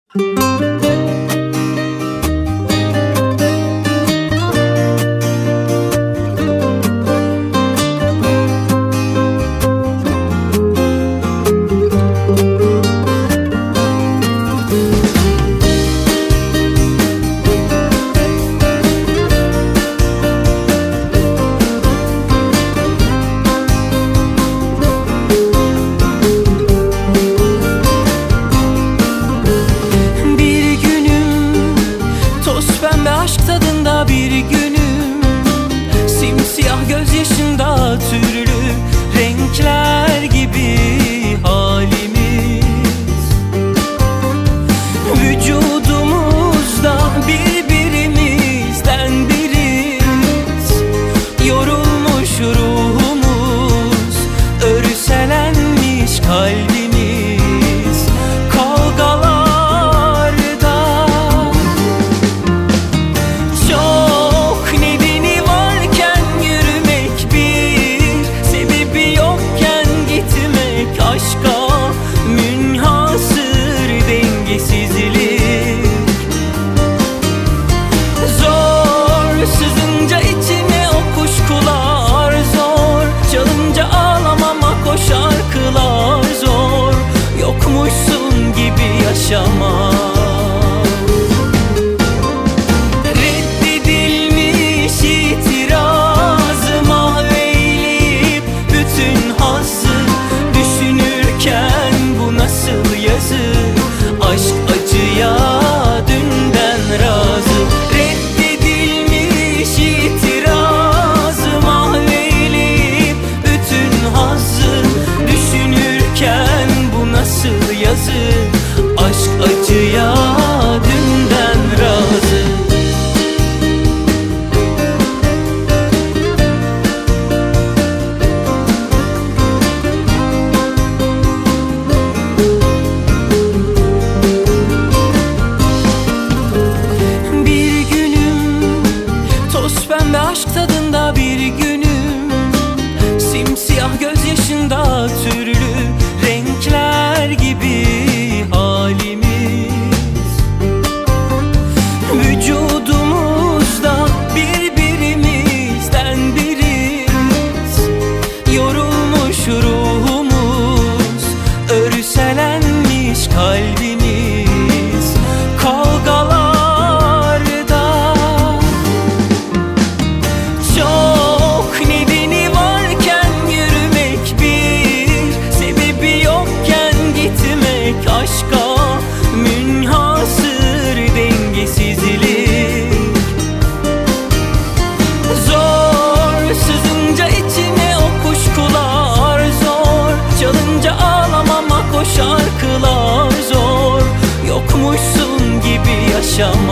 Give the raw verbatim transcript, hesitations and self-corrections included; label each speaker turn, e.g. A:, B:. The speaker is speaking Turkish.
A: Aşk tadında bir günüm, simsiyah gözyaşında türlü renkler gibi halimiz. Vücudumuzda birbirimizden biriz. Yorulmuş ruhumuz, örselenmiş kalbimiz. Sızınca içine o kuşkular zor, çalınca ağlamama o şarkılar zor. Yokmuşsun gibi yaşamak, reddedilmiş itirazıma eğilip bütün hazzı düşünürken bu nasıl yazı? Aşk acıya dünden razı. Aşk acıya dünden razı. Bir günüm, toz pembe aşk tadında bir günüm, simsiyah gözyaşında türlü renkler gibi halimiz. Vücudumuzda birbirimizden biriz. Yorulmuş ruhumuz, örselenmiş kalbimiz. Kavgalarda çok nedeni varken yürümek, bir sebebi yokken gitmek. Aşka münhasır dengesizlik zor. Sızınca içine o kuşkular zor, çalınca ağlamamak o şarkılar zor. Yokmuşsun gibi yaşamak.